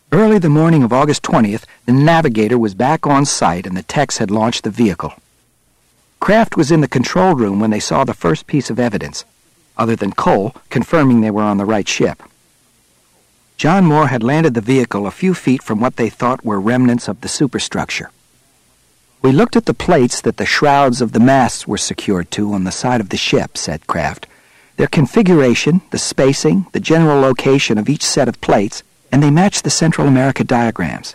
Early the morning of August 20th, the navigator was back on site and the techs had launched the vehicle. Kraft was in the control room when they saw the first piece of evidence, other than Cole, confirming they were on the right ship. John Moore had landed the vehicle a few feet from what they thought were remnants of the superstructure. "We looked at the plates that the shrouds of the masts were secured to on the side of the ship," said Kraft. "Their configuration, the spacing, the general location of each set of plates, and they matched the Central America diagrams."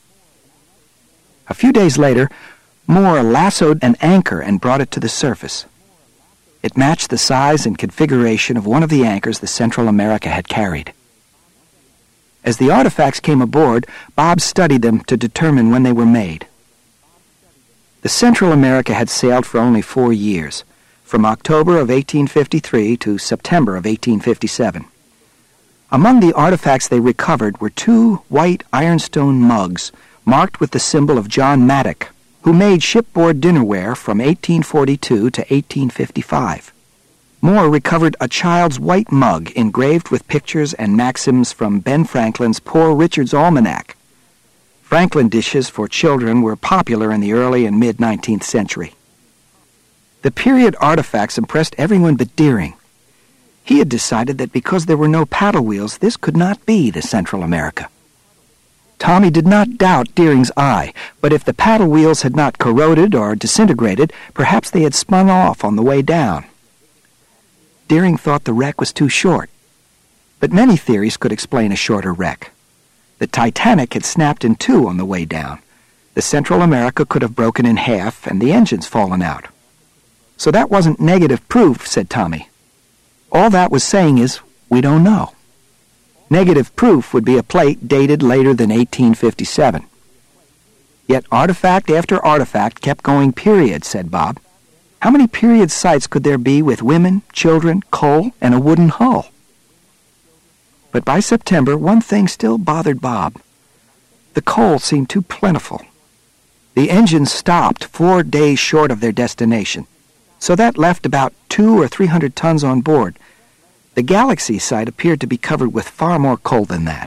A few days later, Moore lassoed an anchor and brought it to the surface. It matched the size and configuration of one of the anchors the Central America had carried. As the artifacts came aboard, Bob studied them to determine when they were made. The Central America had sailed for only 4 years, from October of 1853 to September of 1857. Among the artifacts they recovered were 2 white ironstone mugs marked with the symbol of John Maddock, who made shipboard dinnerware from 1842 to 1855. Moore recovered a child's white mug engraved with pictures and maxims from Ben Franklin's Poor Richard's Almanac. Franklin dishes for children were popular in the early and mid-19th century. The period artifacts impressed everyone but Deering. He had decided that because there were no paddle wheels, this could not be the Central America. Tommy did not doubt Deering's eye, but if the paddle wheels had not corroded or disintegrated, perhaps they had spun off on the way down. Deering thought the wreck was too short, but many theories could explain a shorter wreck. The Titanic had snapped in 2 on the way down. The Central America could have broken in half and the engines fallen out. "So that wasn't negative proof," said Tommy. "All that was saying is, we don't know." Negative proof would be a plate dated later than 1857. Yet artifact after artifact kept going period, said Bob. How many period sites could there be with women, children, coal, and a wooden hull? But by September, one thing still bothered Bob. The coal seemed too plentiful. The engines stopped 4 days short of their destination, so that left about 200 or 300 tons on board. The Galaxy site appeared to be covered with far more coal than that.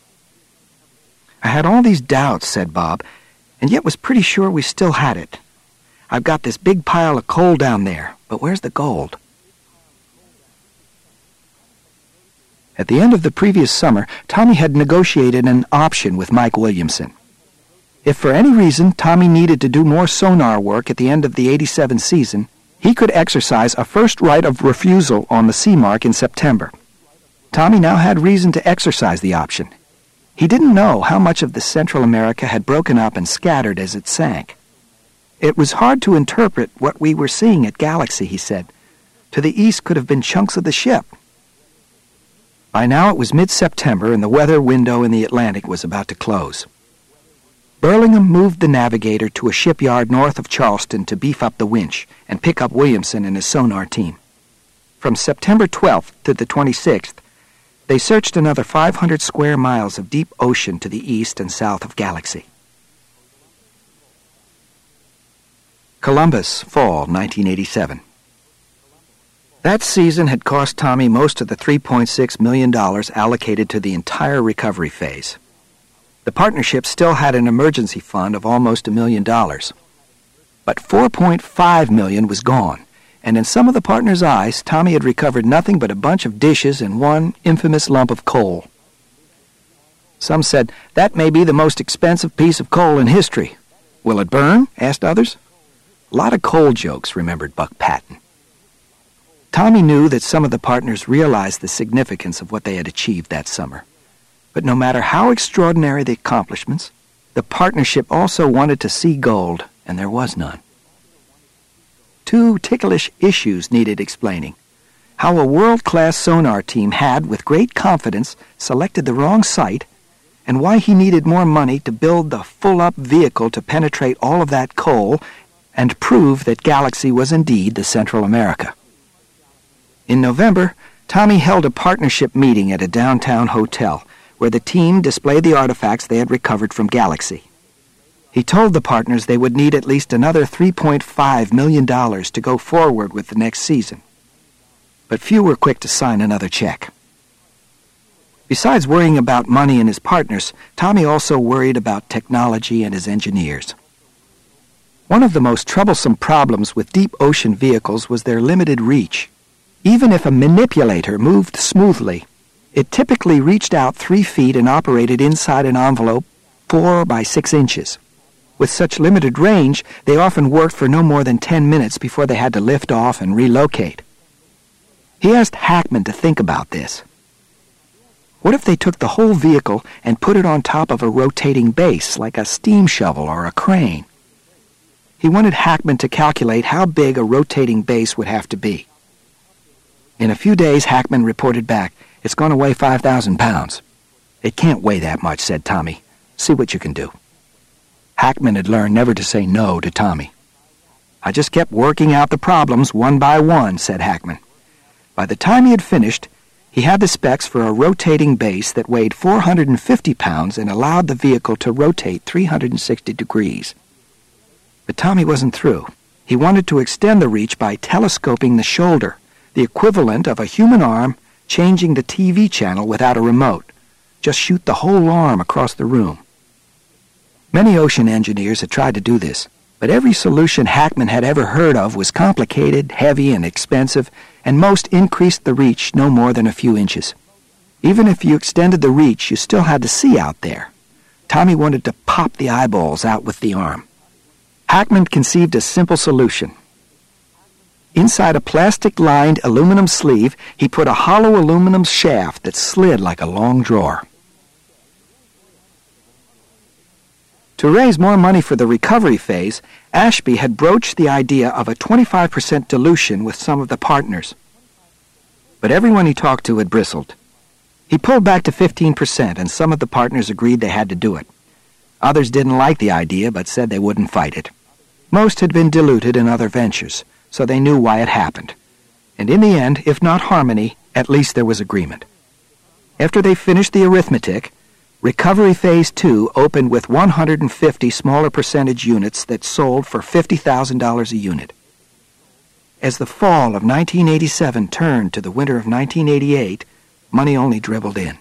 I had all these doubts, said Bob, and yet was pretty sure we still had it. I've got this big pile of coal down there, but where's the gold? At the end of the previous summer, Tommy had negotiated an option with Mike Williamson. If for any reason Tommy needed to do more sonar work at the end of the '87 season, he could exercise a first right of refusal on the Seamark in September. Tommy now had reason to exercise the option. He didn't know how much of the Central America had broken up and scattered as it sank. It was hard to interpret what we were seeing at Galaxy, he said. To the east could have been chunks of the ship. By now it was mid-September and the weather window in the Atlantic was about to close. Burlingham moved the Navigator to a shipyard north of Charleston to beef up the winch and pick up Williamson and his sonar team. From September 12th to the 26th, they searched another 500 square miles of deep ocean to the east and south of Galaxy. Columbus, fall 1987. That season had cost Tommy most of the $3.6 million allocated to the entire recovery phase. The partnership still had an emergency fund of almost $1 million. But $4.5 million was gone, and in some of the partners' eyes, Tommy had recovered nothing but a bunch of dishes and one infamous lump of coal. Some said, that may be the most expensive piece of coal in history. Will it burn? Asked others. A lot of coal jokes, remembered Buck Patton. Tommy knew that some of the partners realized the significance of what they had achieved that summer. But no matter how extraordinary the accomplishments, the partnership also wanted to see gold, and there was none. 2 ticklish issues needed explaining. How a world-class sonar team had, with great confidence, selected the wrong site, and why he needed more money to build the full-up vehicle to penetrate all of that coal and prove that Galaxy was indeed the Central America. In November, Tommy held a partnership meeting at a downtown hotel, where the team displayed the artifacts they had recovered from Galaxy. He told the partners they would need at least another $3.5 million to go forward with the next season. But few were quick to sign another check. Besides worrying about money and his partners, Tommy also worried about technology and his engineers. One of the most troublesome problems with deep ocean vehicles was their limited reach. Even if a manipulator moved smoothly, it typically reached out 3 feet and operated inside an envelope 4 by 6 inches. With such limited range, they often worked for no more than 10 minutes before they had to lift off and relocate. He asked Hackman to think about this. What if they took the whole vehicle and put it on top of a rotating base, like a steam shovel or a crane? He wanted Hackman to calculate how big a rotating base would have to be. In a few days, Hackman reported back, "It's going to weigh 5,000 pounds. "It can't weigh that much," said Tommy. "See what you can do." Hackman had learned never to say no to Tommy. "I just kept working out the problems one by one," said Hackman. By the time he had finished, he had the specs for a rotating base that weighed 450 pounds and allowed the vehicle to rotate 360 degrees. But Tommy wasn't through. He wanted to extend the reach by telescoping the shoulder, the equivalent of a human arm changing the TV channel without a remote. Just shoot the whole arm across the room. Many ocean engineers had tried to do this, but every solution Hackman had ever heard of was complicated, heavy, and expensive, and most increased the reach no more than a few inches. Even if you extended the reach, you still had to see out there. Tommy wanted to pop the eyeballs out with the arm. Hackman conceived a simple solution. Inside a plastic-lined aluminum sleeve, he put a hollow aluminum shaft that slid like a long drawer. To raise more money for the recovery phase, Ashby had broached the idea of a 25% dilution with some of the partners. But everyone he talked to had bristled. He pulled back to 15%, and some of the partners agreed they had to do it. Others didn't like the idea, but said they wouldn't fight it. Most had been diluted in other ventures, so they knew why it happened. And in the end, if not harmony, at least there was agreement. After they finished the arithmetic, Recovery Phase 2 opened with 150 smaller percentage units that sold for $50,000 a unit. As the fall of 1987 turned to the winter of 1988, money only dribbled in.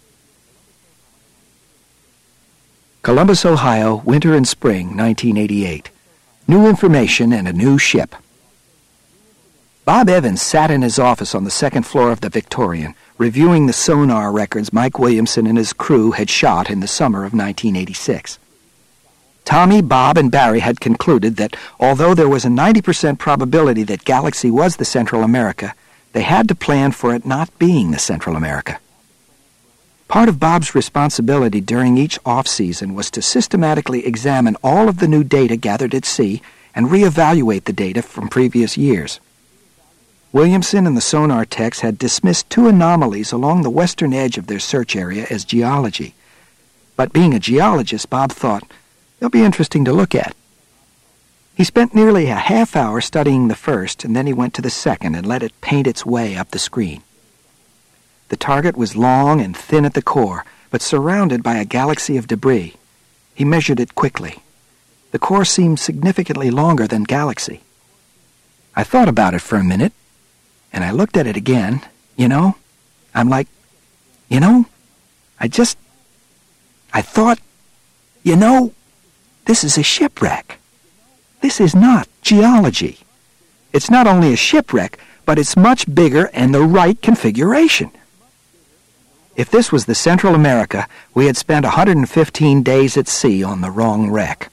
Columbus, Ohio, winter and spring, 1988. New information and a new ship. Bob Evans sat in his office on the second floor of the Victorian, reviewing the sonar records Mike Williamson and his crew had shot in the summer of 1986. Tommy, Bob, and Barry had concluded that although there was a 90% probability that Galaxy was the Central America, they had to plan for it not being the Central America. Part of Bob's responsibility during each off-season was to systematically examine all of the new data gathered at sea and reevaluate the data from previous years. Williamson and the sonar techs had dismissed 2 anomalies along the western edge of their search area as geology. But being a geologist, Bob thought, they'll be interesting to look at. He spent nearly a half hour studying the first, and then he went to the second and let it paint its way up the screen. The target was long and thin at the core, but surrounded by a galaxy of debris. He measured it quickly. The core seemed significantly longer than Galaxy. I thought about it for a minute, and I looked at it again. I'm like, I thought, this is a shipwreck. This is not geology. It's not only a shipwreck, but it's much bigger and the right configuration. If this was the Central America, we had spent 115 days at sea on the wrong wreck.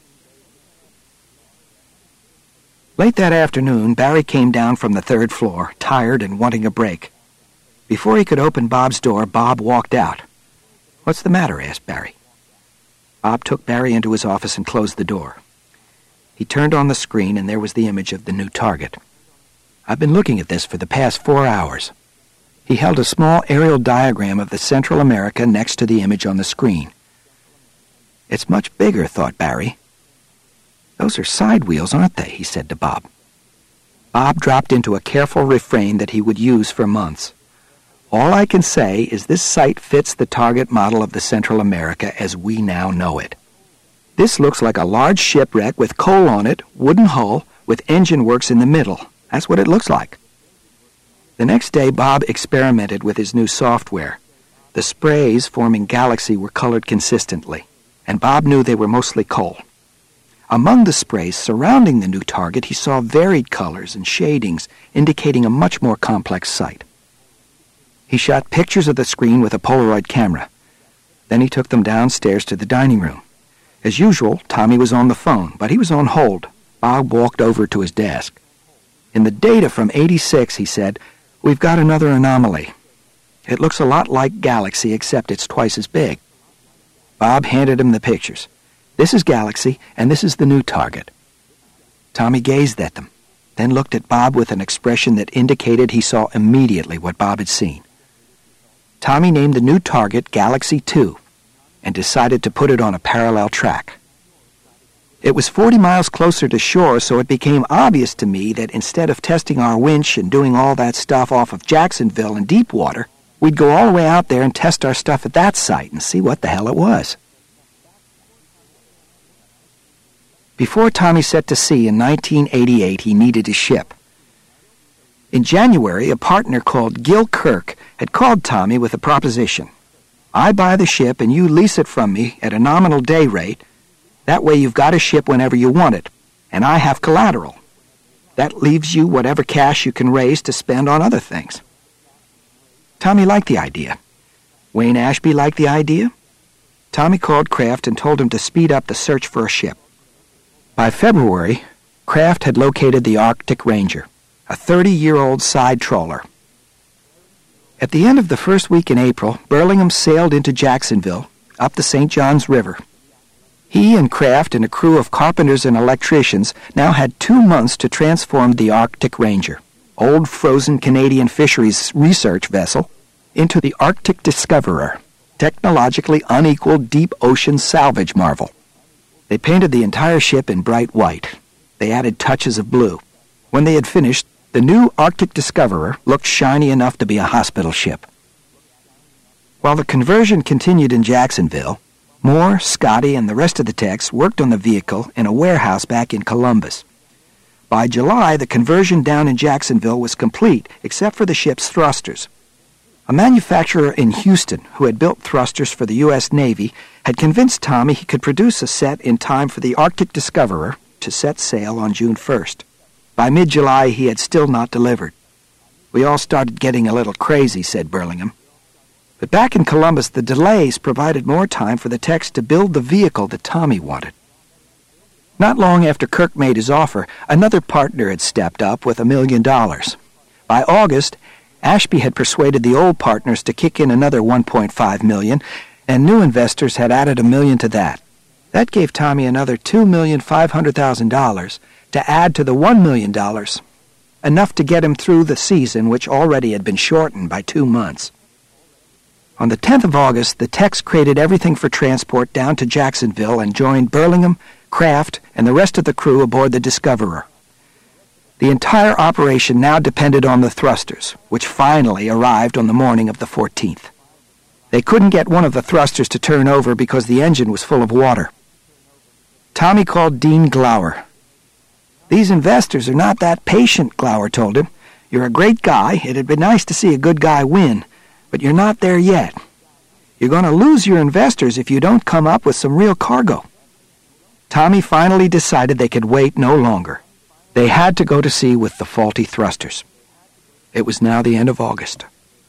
Late that afternoon, Barry came down from the 3rd floor, tired and wanting a break. Before he could open Bob's door, Bob walked out. "What's the matter?" asked Barry. Bob took Barry into his office and closed the door. He turned on the screen, and there was the image of the new target. "I've been looking at this for the past 4 hours." He held a small aerial diagram of the Central America next to the image on the screen. "It's much bigger," thought Barry. "Those are side wheels, aren't they?" he said to Bob. Bob dropped into a careful refrain that he would use for months. "All I can say is this site fits the target model of the Central America as we now know it. This looks like a large shipwreck with coal on it, wooden hull, with engine works in the middle. That's what it looks like." The next day, Bob experimented with his new software. The sprays forming Galaxy were colored consistently, and Bob knew they were mostly coal. Among the sprays surrounding the new target, he saw varied colors and shadings, indicating a much more complex sight. He shot pictures of the screen with a Polaroid camera. Then he took them downstairs to the dining room. As usual, Tommy was on the phone, but he was on hold. Bob walked over to his desk. "In the data from '86, he said, "we've got another anomaly. It looks a lot like Galaxy, except it's twice as big." Bob handed him the pictures. "This is Galaxy, and this is the new target." Tommy gazed at them, then looked at Bob with an expression that indicated he saw immediately what Bob had seen. Tommy named the new target Galaxy 2 and decided to put it on a parallel track. "It was 40 miles closer to shore, so it became obvious to me that instead of testing our winch and doing all that stuff off of Jacksonville and Deepwater, we'd go all the way out there and test our stuff at that site and see what the hell it was." Before Tommy set to sea in 1988, he needed a ship. In January, a partner called Gil Kirk had called Tommy with a proposition. "I buy the ship and you lease it from me at a nominal day rate. That way you've got a ship whenever you want it, and I have collateral. That leaves you whatever cash you can raise to spend on other things." Tommy liked the idea. Wayne Ashby liked the idea. Tommy called Kraft and told him to speed up the search for a ship. By February, Kraft had located the Arctic Ranger, a 30-year-old side trawler. At the end of the first week in April, Burlingham sailed into Jacksonville, up the St. Johns River. He and Kraft and a crew of carpenters and electricians now had 2 months to transform the Arctic Ranger, old frozen Canadian fisheries research vessel, into the Arctic Discoverer, technologically unequaled deep ocean salvage marvel. They painted the entire ship in bright white. They added touches of blue. When they had finished, the new Arctic Discoverer looked shiny enough to be a hospital ship. While the conversion continued in Jacksonville, Moore, Scotty, and the rest of the techs worked on the vehicle in a warehouse back in Columbus. By July, the conversion down in Jacksonville was complete, except for the ship's thrusters. A manufacturer in Houston, who had built thrusters for the U.S. Navy, had convinced Tommy he could produce a set in time for the Arctic Discoverer to set sail on June 1st. By mid-July, he had still not delivered. "We all started getting a little crazy," said Burlingham. But back in Columbus, the delays provided more time for the techs to build the vehicle that Tommy wanted. Not long after Kirk made his offer, another partner had stepped up with $1 million. By August, Ashby had persuaded the old partners to kick in another $1.5 million, and new investors had added $1 million to that. That gave Tommy another $2,500,000 to add to the $1 million, enough to get him through the season, which already had been shortened by 2 months. On the 10th of August, the techs crated everything for transport down to Jacksonville and joined Burlingham, Kraft, and the rest of the crew aboard the Discoverer. The entire operation now depended on the thrusters, which finally arrived on the morning of the 14th. They couldn't get one of the thrusters to turn over because the engine was full of water. Tommy called Dean Glower. "These investors are not that patient," Glower told him. "You're a great guy. It'd be nice to see a good guy win, but you're not there yet. You're going to lose your investors if you don't come up with some real cargo." Tommy finally decided they could wait no longer. They had to go to sea with the faulty thrusters. It was now the end of August.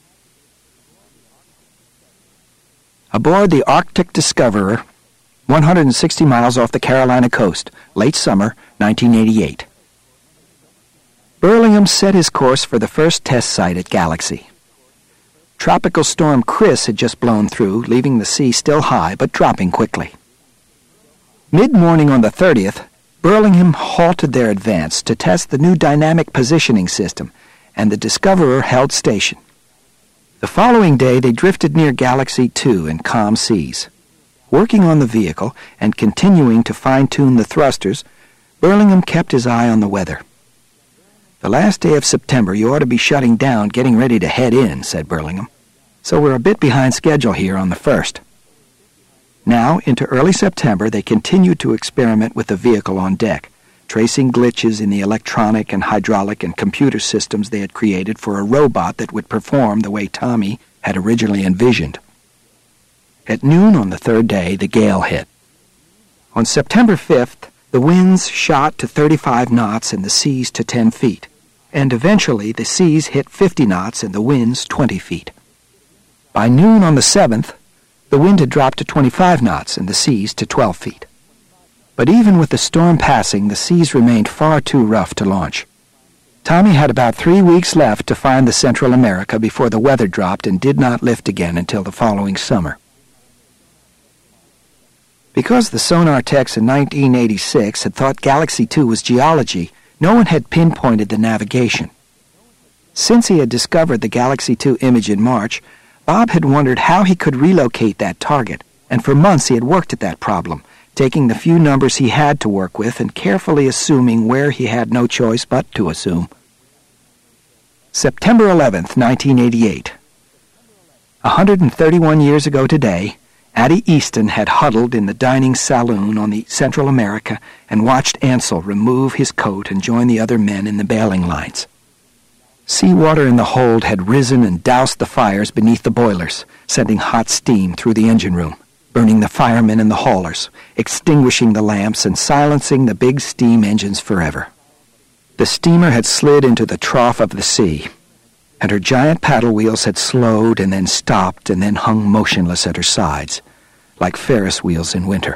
Aboard the Arctic Discoverer, 160 miles off the Carolina coast, late summer, 1988. Burlingham set his course for the first test site at Galaxy. Tropical storm Chris had just blown through, leaving the sea still high but dropping quickly. Mid-morning on the 30th, Burlingham halted their advance to test the new dynamic positioning system, and the Discoverer held station. The following day, they drifted near Galaxy 2 in calm seas. Working on the vehicle and continuing to fine-tune the thrusters, Burlingham kept his eye on the weather. "The last day of September, you ought to be shutting down, getting ready to head in," said Burlingham. "So we're a bit behind schedule here on the 1st. Now, into early September, they continued to experiment with the vehicle on deck, tracing glitches in the electronic and hydraulic and computer systems they had created for a robot that would perform the way Tommy had originally envisioned. At noon on the third day, the gale hit. On September 5th, the winds shot to 35 knots and the seas to 10 feet, and eventually the seas hit 50 knots and the winds 20 feet. By noon on the 7th, the wind had dropped to 25 knots and the seas to 12 feet. But even with the storm passing, the seas remained far too rough to launch. Tommy had about 3 weeks left to find the Central America before the weather dropped and did not lift again until the following summer. Because the sonar techs in 1986 had thought Galaxy 2 was geology, no one had pinpointed the navigation. Since he had discovered the Galaxy 2 image in March, Bob had wondered how he could relocate that target, and for months he had worked at that problem, taking the few numbers he had to work with and carefully assuming where he had no choice but to assume. September 11th, 1988. 131 years ago today, Addie Easton had huddled in the dining saloon on the Central America and watched Ansel remove his coat and join the other men in the bailing lines. Seawater in the hold had risen and doused the fires beneath the boilers, sending hot steam through the engine room, burning the firemen and the haulers, extinguishing the lamps and silencing the big steam engines forever. The steamer had slid into the trough of the sea, and her giant paddle wheels had slowed and then stopped and then hung motionless at her sides, like Ferris wheels in winter.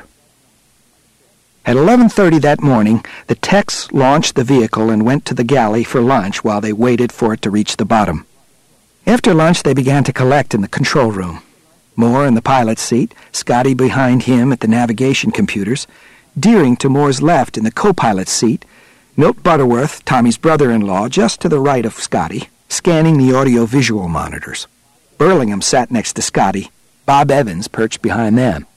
At 11:30 that morning, the techs launched the vehicle and went to the galley for lunch while they waited for it to reach the bottom. After lunch, they began to collect in the control room. Moore in the pilot's seat, Scotty behind him at the navigation computers, Deering to Moore's left in the co-pilot's seat, Milt Butterworth, Tommy's brother-in-law, just to the right of Scotty, scanning the audio-visual monitors. Burlingham sat next to Scotty, Bob Evans perched behind them.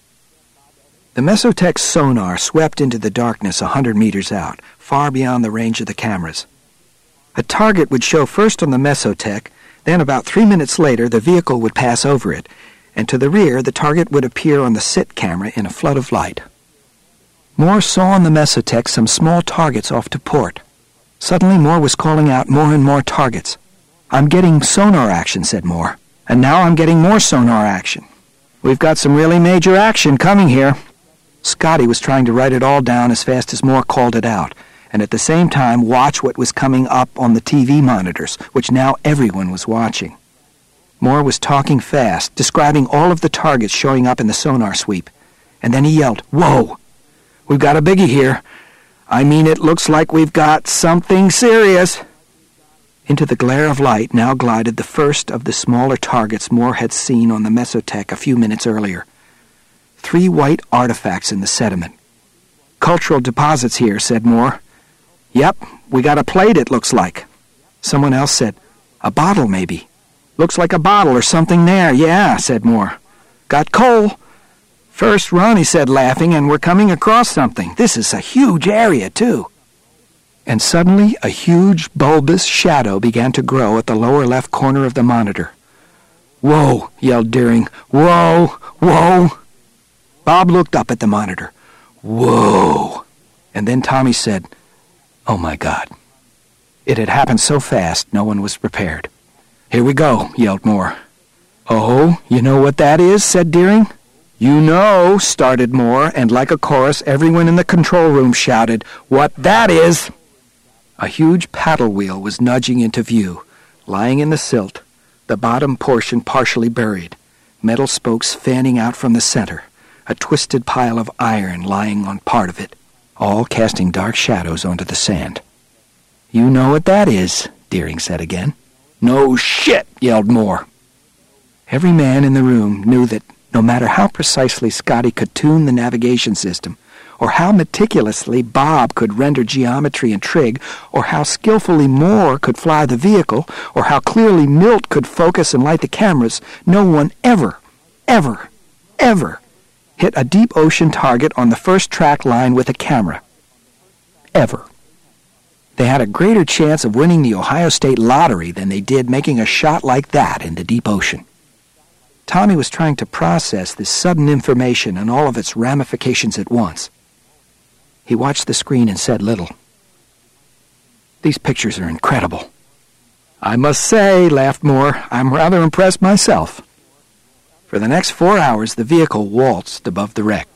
The Mesotech's sonar swept into the darkness 100 meters out, far beyond the range of the cameras. A target would show first on the Mesotech, then about 3 minutes later the vehicle would pass over it, and to the rear the target would appear on the SIT camera in a flood of light. Moore saw on the Mesotech some small targets off to port. Suddenly Moore was calling out more and more targets. "I'm getting sonar action," said Moore, "and now I'm getting more sonar action. We've got some really major action coming here." Scotty was trying to write it all down as fast as Moore called it out, and at the same time watch what was coming up on the TV monitors, which now everyone was watching. Moore was talking fast, describing all of the targets showing up in the sonar sweep, and then he yelled, "Whoa! We've got a biggie here. I mean, it looks like we've got something serious." Into the glare of light now glided the first of the smaller targets Moore had seen on the Mesotech a few minutes earlier. 3 white artifacts in the sediment. "Cultural deposits here," said Moore. "Yep, we got a plate, it looks like." Someone else said, "A bottle, maybe." "Looks like a bottle or something there, yeah," said Moore. "Got coal." "First run," he said, laughing, "and we're coming across something. This is a huge area, too." And suddenly a huge, bulbous shadow began to grow at the lower left corner of the monitor. "Whoa!" yelled Deering. "Whoa! Whoa!" Bob looked up at the monitor. "Whoa!" And then Tommy said, "Oh, my God." It had happened so fast, no one was prepared. "Here we go," yelled Moore. "Oh, you know what that is?" said Deering. "You know," started Moore, and like a chorus, everyone in the control room shouted, "What that is!" A huge paddle wheel was nudging into view, lying in the silt, the bottom portion partially buried, metal spokes fanning out from the center, a twisted pile of iron lying on part of it, all casting dark shadows onto the sand. "You know what that is," Deering said again. "No shit," yelled Moore. Every man in the room knew that no matter how precisely Scotty could tune the navigation system, or how meticulously Bob could render geometry and trig, or how skillfully Moore could fly the vehicle, or how clearly Milt could focus and light the cameras, no one ever hit a deep ocean target on the first track line with a camera. Ever. They had a greater chance of winning the Ohio State lottery than they did making a shot like that in the deep ocean. Tommy was trying to process this sudden information and all of its ramifications at once. He watched the screen and said little. "These pictures are incredible." "I must say," laughed Moore, "I'm rather impressed myself." For the next 4 hours, the vehicle waltzed above the wreck.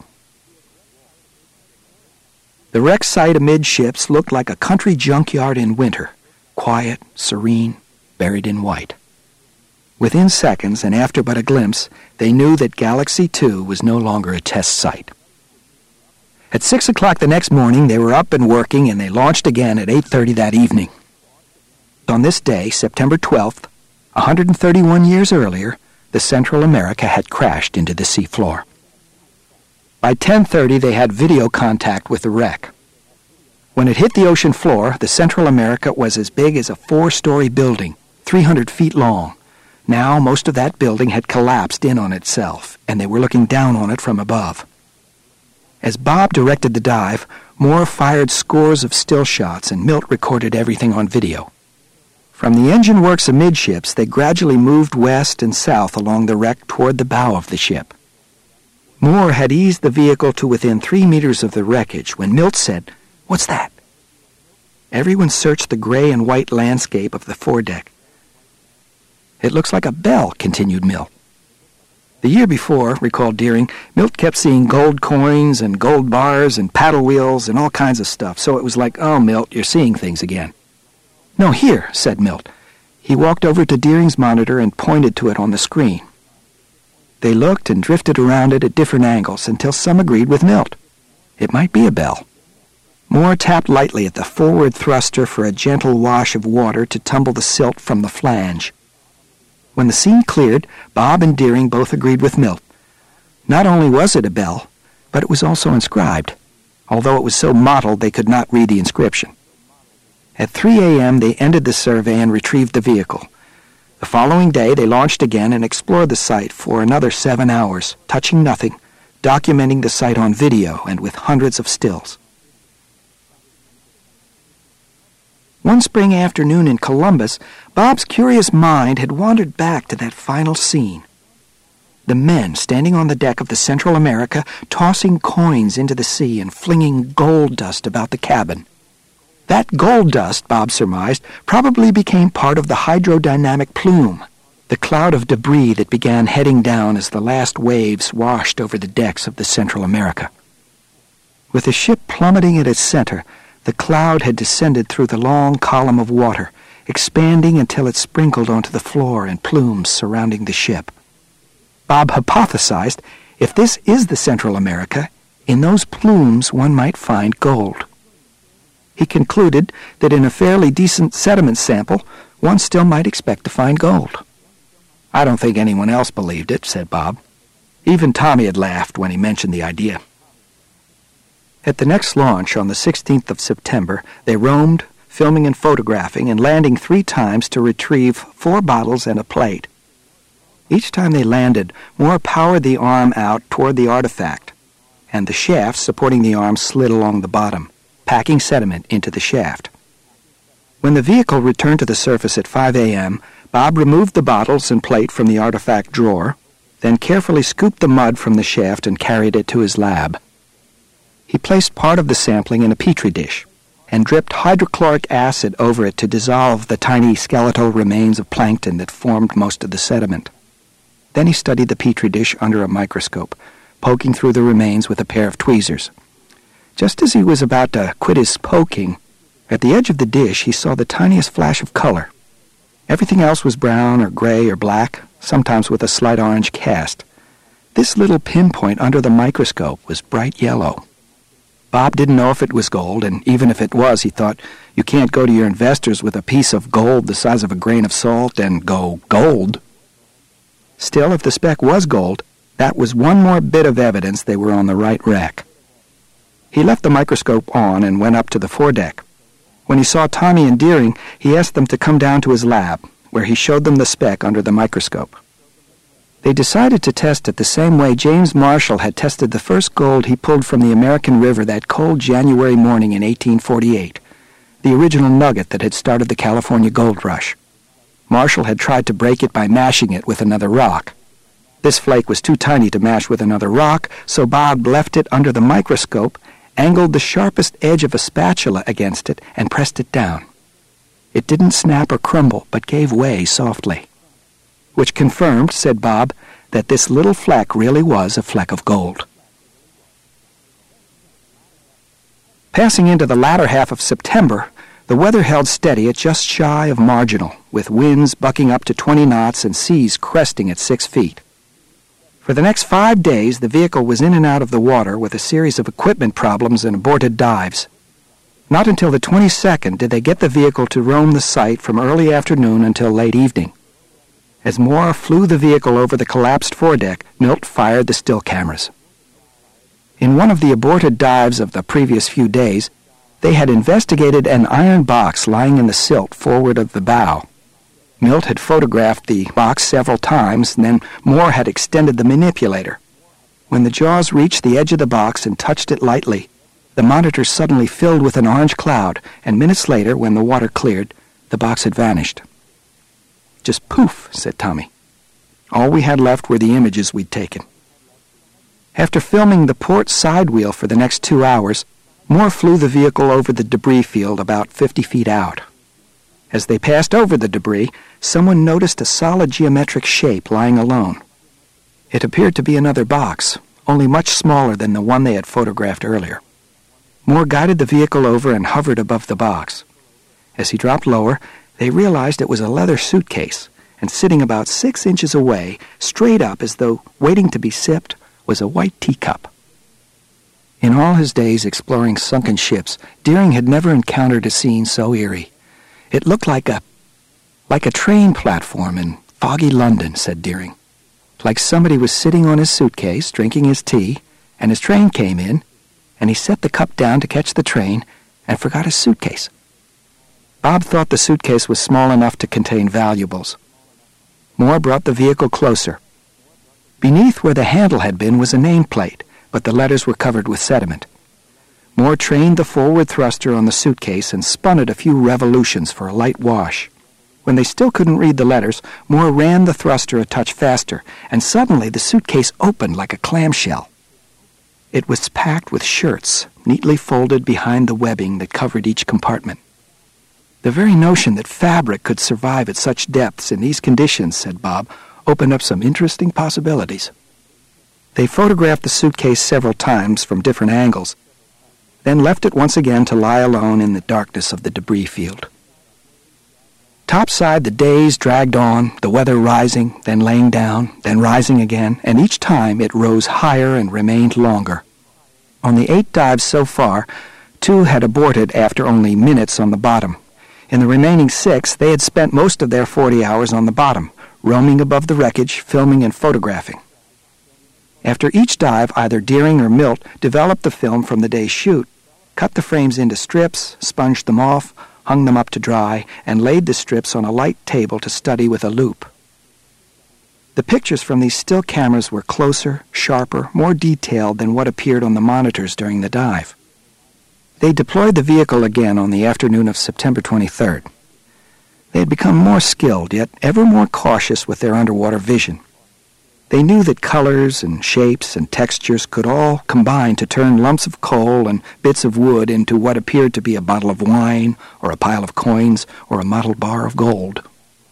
The wreck site amidships looked like a country junkyard in winter, quiet, serene, buried in white. Within seconds, and after but a glimpse, they knew that Galaxy 2 was no longer a test site. At 6 o'clock the next morning, they were up and working, and they launched again at 8:30 that evening. On this day, September 12th, 131 years earlier, the Central America had crashed into the seafloor. By 10:30, they had video contact with the wreck. When it hit the ocean floor, the Central America was as big as a 4-story building, 300 feet long. Now, most of that building had collapsed in on itself, and they were looking down on it from above. As Bob directed the dive, Moore fired scores of still shots, and Milt recorded everything on video. From the engine works amidships, they gradually moved west and south along the wreck toward the bow of the ship. Moore had eased the vehicle to within 3 meters of the wreckage when Milt said, "What's that?" Everyone searched the gray and white landscape of the foredeck. "It looks like a bell," continued Milt. The year before, recalled Deering, Milt kept seeing gold coins and gold bars and paddle wheels and all kinds of stuff, so it was like, "Oh, Milt, you're seeing things again." "No, here," said Milt. He walked over to Deering's monitor and pointed to it on the screen. They looked and drifted around it at different angles until some agreed with Milt. It might be a bell. Moore tapped lightly at the forward thruster for a gentle wash of water to tumble the silt from the flange. When the scene cleared, Bob and Deering both agreed with Milt. Not only was it a bell, but it was also inscribed, although it was so mottled they could not read the inscription. At 3 a.m., they ended the survey and retrieved the vehicle. The following day, they launched again and explored the site for another 7 hours, touching nothing, documenting the site on video and with hundreds of stills. One spring afternoon in Columbus, Bob's curious mind had wandered back to that final scene. The men standing on the deck of the Central America, tossing coins into the sea and flinging gold dust about the cabin. That gold dust, Bob surmised, probably became part of the hydrodynamic plume, the cloud of debris that began heading down as the last waves washed over the decks of the Central America. With the ship plummeting at its center, the cloud had descended through the long column of water, expanding until it sprinkled onto the floor in plumes surrounding the ship. Bob hypothesized, if this is the Central America, in those plumes one might find gold. He concluded that in a fairly decent sediment sample, one still might expect to find gold. "I don't think anyone else believed it," said Bob. Even Tommy had laughed when he mentioned the idea. At the next launch, on the 16th of September, they roamed, filming and photographing, and landing 3 times to retrieve 4 bottles and a plate. Each time they landed, Moore powered the arm out toward the artifact, and the shaft supporting the arm slid along the bottom, packing sediment into the shaft. When the vehicle returned to the surface at 5 a.m., Bob removed the bottles and plate from the artifact drawer, then carefully scooped the mud from the shaft and carried it to his lab. He placed part of the sampling in a petri dish and dripped hydrochloric acid over it to dissolve the tiny skeletal remains of plankton that formed most of the sediment. Then he studied the petri dish under a microscope, poking through the remains with a pair of tweezers. Just as he was about to quit his poking, at the edge of the dish he saw the tiniest flash of color. Everything else was brown or gray or black, sometimes with a slight orange cast. This little pinpoint under the microscope was bright yellow. Bob didn't know if it was gold, and even if it was, he thought, you can't go to your investors with a piece of gold the size of a grain of salt and go, "Gold." Still, if the speck was gold, that was one more bit of evidence they were on the right wreck. He left the microscope on and went up to the foredeck. When he saw Tommy and Deering, he asked them to come down to his lab, where he showed them the speck under the microscope. They decided to test it the same way James Marshall had tested the first gold he pulled from the American River that cold January morning in 1848, the original nugget that had started the California gold rush. Marshall had tried to break it by mashing it with another rock. This flake was too tiny to mash with another rock, so Bob left it under the microscope, angled the sharpest edge of a spatula against it, and pressed it down. It didn't snap or crumble, but gave way softly. Which confirmed, said Bob, that this little fleck really was a fleck of gold. Passing into the latter half of September, the weather held steady at just shy of marginal, with winds bucking up to 20 knots and seas cresting at 6 feet. For the next 5 days, the vehicle was in and out of the water with a series of equipment problems and aborted dives. Not until the 22nd did they get the vehicle to roam the site from early afternoon until late evening. As Moore flew the vehicle over the collapsed foredeck, Milt fired the still cameras. In one of the aborted dives of the previous few days, they had investigated an iron box lying in the silt forward of the bow. Milt had photographed the box several times, and then Moore had extended the manipulator. When the jaws reached the edge of the box and touched it lightly, the monitor suddenly filled with an orange cloud, and minutes later, when the water cleared, the box had vanished. "Just poof," said Tommy. All we had left were the images we'd taken. After filming the port side wheel for the next 2 hours, Moore flew the vehicle over the debris field about 50 feet out. As they passed over the debris, someone noticed a solid geometric shape lying alone. It appeared to be another box, only much smaller than the one they had photographed earlier. Moore guided the vehicle over and hovered above the box. As he dropped lower, they realized it was a leather suitcase, and sitting about 6 inches away, straight up as though waiting to be sipped, was a white teacup. In all his days exploring sunken ships, Deering had never encountered a scene so eerie. It looked like a train platform in foggy London, said Deering. Like somebody was sitting on his suitcase, drinking his tea, and his train came in, and he set the cup down to catch the train and forgot his suitcase. Bob thought the suitcase was small enough to contain valuables. Moore brought the vehicle closer. Beneath where the handle had been was a nameplate, but the letters were covered with sediment. Moore trained the forward thruster on the suitcase and spun it a few revolutions for a light wash. When they still couldn't read the letters, Moore ran the thruster a touch faster, and suddenly the suitcase opened like a clamshell. It was packed with shirts, neatly folded behind the webbing that covered each compartment. The very notion that fabric could survive at such depths in these conditions, said Bob, opened up some interesting possibilities. They photographed the suitcase several times from different angles, then left it once again to lie alone in the darkness of the debris field. Topside, the days dragged on, the weather rising, then laying down, then rising again, and each time it rose higher and remained longer. On the 8 dives so far, 2 had aborted after only minutes on the bottom. In the remaining 6, they had spent most of their 40 hours on the bottom, roaming above the wreckage, filming and photographing. After each dive, either Deering or Milt developed the film from the day's shoot, cut the frames into strips, sponged them off, hung them up to dry, and laid the strips on a light table to study with a loupe. The pictures from these still cameras were closer, sharper, more detailed than what appeared on the monitors during the dive. They deployed the vehicle again on the afternoon of September 23rd. They had become more skilled, yet ever more cautious with their underwater vision. They knew that colors and shapes and textures could all combine to turn lumps of coal and bits of wood into what appeared to be a bottle of wine, or a pile of coins, or a model bar of gold.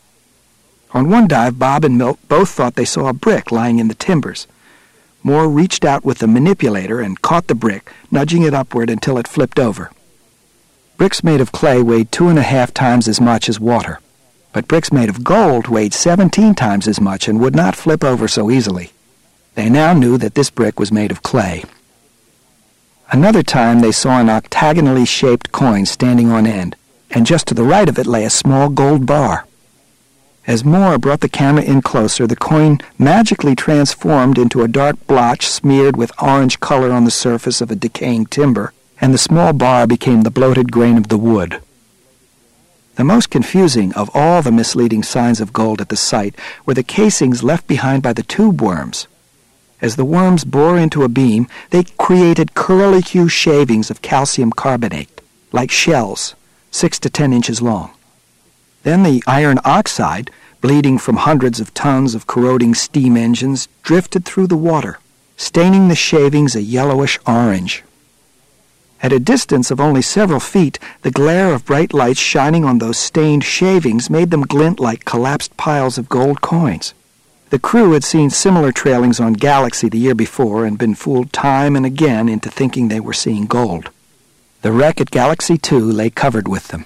On one dive, Bob and Milt both thought they saw a brick lying in the timbers. Moore reached out with the manipulator and caught the brick, nudging it upward until it flipped over. Bricks made of clay weighed 2.5 times as much as water, but bricks made of gold weighed 17 times as much and would not flip over so easily. They now knew that this brick was made of clay. Another time they saw an octagonally shaped coin standing on end, and just to the right of it lay a small gold bar. As Moore brought the camera in closer, the coin magically transformed into a dark blotch smeared with orange color on the surface of a decaying timber, and the small bar became the bloated grain of the wood. The most confusing of all the misleading signs of gold at the site were the casings left behind by the tube worms. As the worms bore into a beam, they created curlicue shavings of calcium carbonate, like shells, 6 to 10 inches long. Then the iron oxide, bleeding from hundreds of tons of corroding steam engines, drifted through the water, staining the shavings a yellowish orange. At a distance of only several feet, the glare of bright lights shining on those stained shavings made them glint like collapsed piles of gold coins. The crew had seen similar trailings on Galaxy the year before and been fooled time and again into thinking they were seeing gold. The wreck at Galaxy 2 lay covered with them.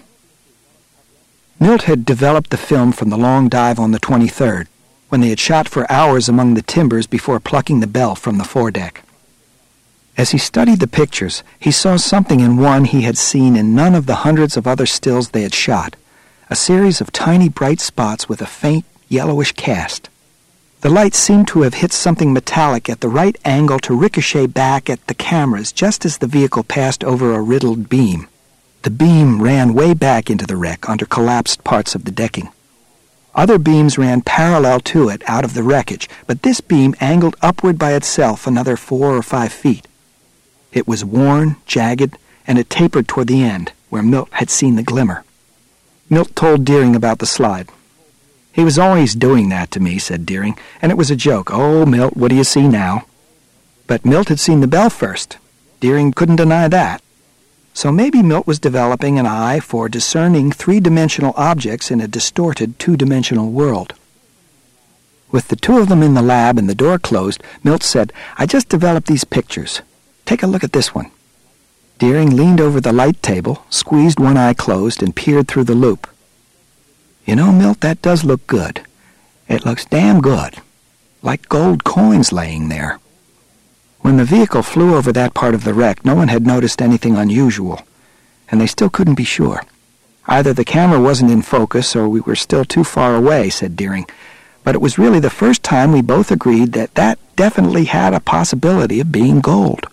Milt had developed the film from the long dive on the 23rd, when they had shot for hours among the timbers before plucking the bell from the foredeck. As he studied the pictures, he saw something in one he had seen in none of the hundreds of other stills they had shot, a series of tiny bright spots with a faint, yellowish cast. The light seemed to have hit something metallic at the right angle to ricochet back at the cameras just as the vehicle passed over a riddled beam. The beam ran way back into the wreck under collapsed parts of the decking. Other beams ran parallel to it out of the wreckage, but this beam angled upward by itself another 4 or 5 feet. It was worn, jagged, and it tapered toward the end, where Milt had seen the glimmer. Milt told Deering about the slide. "He was always doing that to me," said Deering, "and it was a joke. Oh, Milt, what do you see now?" But Milt had seen the bell first. Deering couldn't deny that. So maybe Milt was developing an eye for discerning three-dimensional objects in a distorted two-dimensional world. With the two of them in the lab and the door closed, Milt said, "I just developed these pictures. Take a look at this one." Deering leaned over the light table, squeezed one eye closed, and peered through the loop. "You know, Milt, that does look good. It looks damn good. Like gold coins laying there." When the vehicle flew over that part of the wreck, no one had noticed anything unusual, and they still couldn't be sure. "Either the camera wasn't in focus or we were still too far away," said Deering. "But it was really the first time we both agreed that that definitely had a possibility of being gold."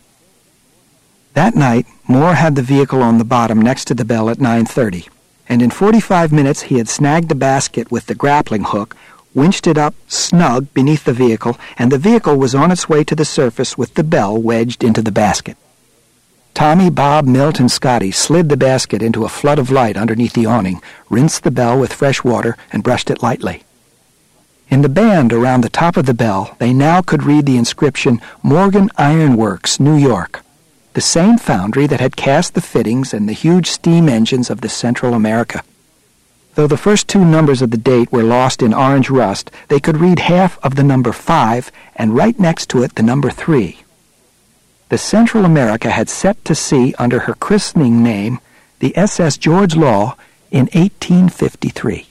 That night, Moore had the vehicle on the bottom next to the bell at 9:30, and in 45 minutes he had snagged the basket with the grappling hook, winched it up snug beneath the vehicle, and the vehicle was on its way to the surface with the bell wedged into the basket. Tommy, Bob, Milt, and Scotty slid the basket into a flood of light underneath the awning, rinsed the bell with fresh water, and brushed it lightly. In the band around the top of the bell, they now could read the inscription, "Morgan Iron Works, New York," the same foundry that had cast the fittings and the huge steam engines of the Central America. Though the first two numbers of the date were lost in orange rust, they could read half of the number 5 and right next to it the number 3. The Central America had set to sea under her christening name, the SS George Law, in 1853.